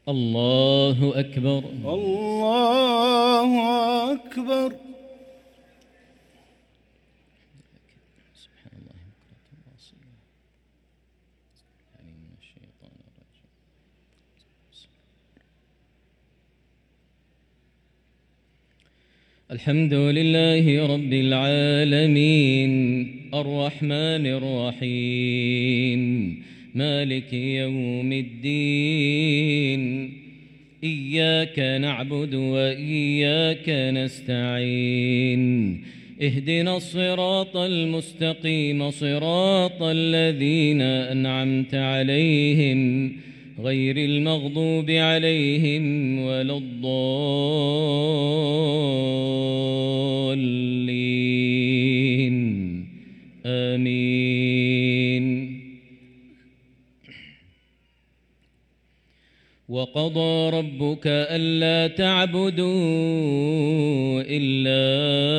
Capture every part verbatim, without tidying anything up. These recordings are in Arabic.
الله أكبر. الله أكبر. سبحان الله بكرة وأصيلا من الشيطان الرجيم. الحمد لله رب العالمين الرحمن الرحيم مالك يوم الدين إياك نعبد وإياك نستعين اهدنا الصراط المستقيم صراط الذين أنعمت عليهم غير المغضوب عليهم ولا الضالين آمين. وقضى ربك ألا تعبدوا إلا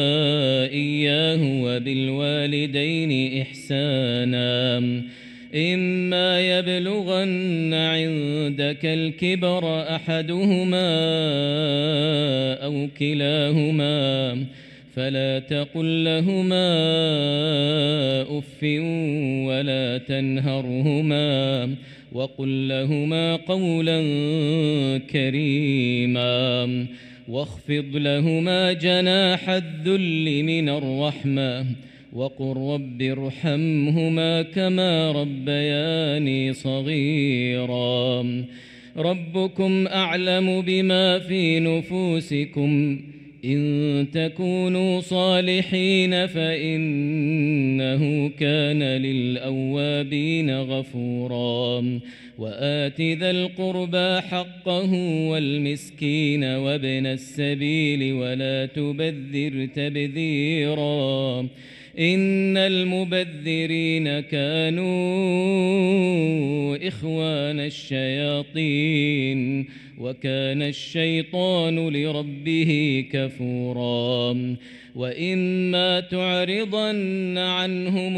إياه وبالوالدين إحسانا إما يبلغن عندك الكبر أحدهما أو كلاهما فلا تقل لهما أف ولا تنهرهما وقل لهما قولا كريما واخفض لهما جناح الذل من الرحمة وقل رب ارحمهما كما ربياني صغيرا ربكم أعلم بما في نفوسكم إن تكونوا صالحين فإنه كان للأوابين غفورا وآت ذا القربى حقه والمسكين وابن السبيل ولا تبذر تبذيرا إن المبذرين كانوا إخوان الشياطين وكان الشيطان لربه كفورا وإما تعرضن عنهم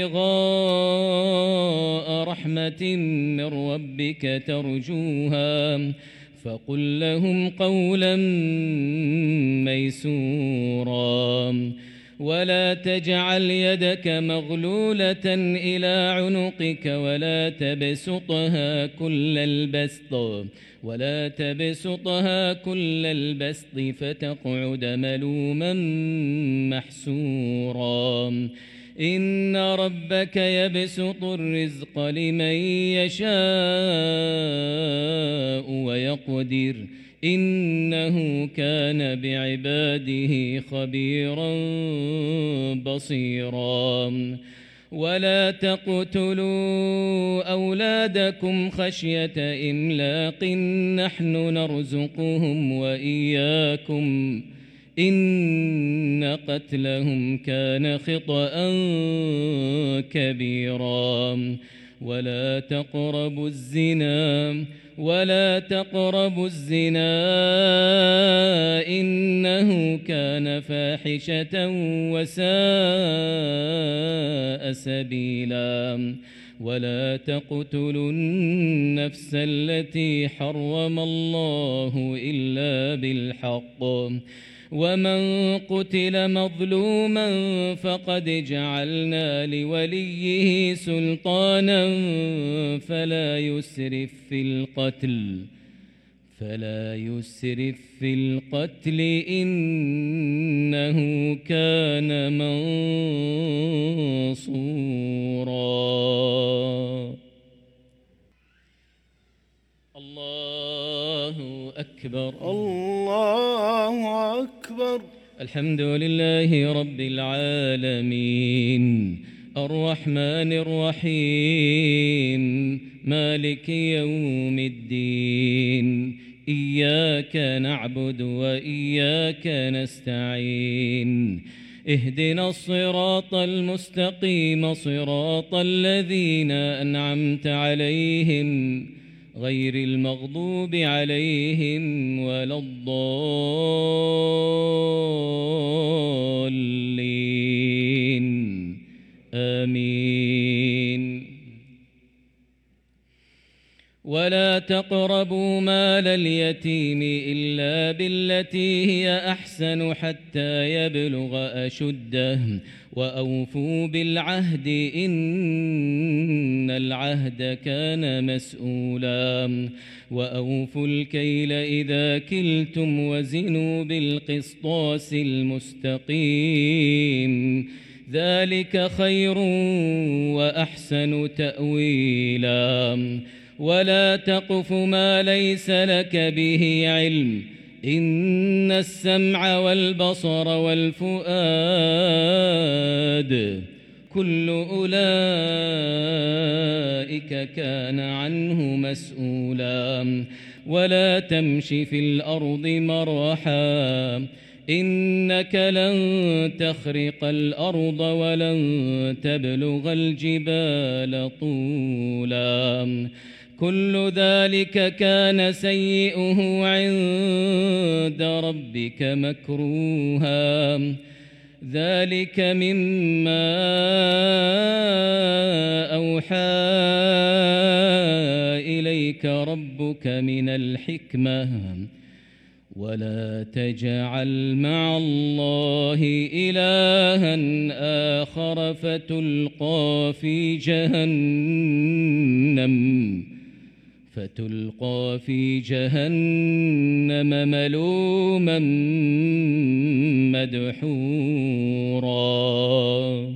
ابتغاء رحمة من ربك ترجوها فقل لهم قولا ميسورا ولا تجعل يدك مغلولة إلى عنقك ولا تبسطها كل البسط ولا تبسطها كل البسط فتقعد ملوما محسورا إن ربك يبسط الرزق لمن يشاء ويقدر إنه كان بعباده خبيرا بصيرا ولا تقتلوا أولادكم خشية إملاق نحن نرزقهم وإياكم إن قتلهم كان خطأ كبيرا ولا تقربوا الزنا ولا تقربوا الزنا إنه كان فاحشة وساء سبيلا ولا تقتلوا النفس التي حرم الله إلا بالحق ومن قتل مظلوما فقد جعلنا لوليه سلطانا فلا يسرف في القتل فلا يسرف في القتل إنه كان منصورا. الله أكبر. الله أكبر. الحمد لله رب العالمين الرحمن الرحيم مالك يوم الدين إياك نعبد وإياك نستعين اهدنا الصراط المستقيم صراط الذين أنعمت عليهم غير المغضوب عليهم ولا الضالين آمين. ولا تقربوا مال اليتيم إلا بالتي هي أحسن حتى يبلغ أشده وأوفوا بالعهد إن العهد كان مسؤولا وأوفوا الكيل إذا كلتم وزنوا بالقسطاس المستقيم ذلك خير وأحسن تأويلا ولا تقف ما ليس لك به علم إن السمع والبصر والفؤاد كل أولئك كان عنه مسؤولا ولا تمش في الأرض مرحا إنك لن تخرق الأرض ولن تبلغ الجبال طولا كل ذلك كان سيئه عند ربك مكروها ذلك مما أوحى إليك ربك من الحكمة ولا تجعل مع الله إلها آخر فتلقى في جهنم فتلقى في جهنم ملوما مدحورا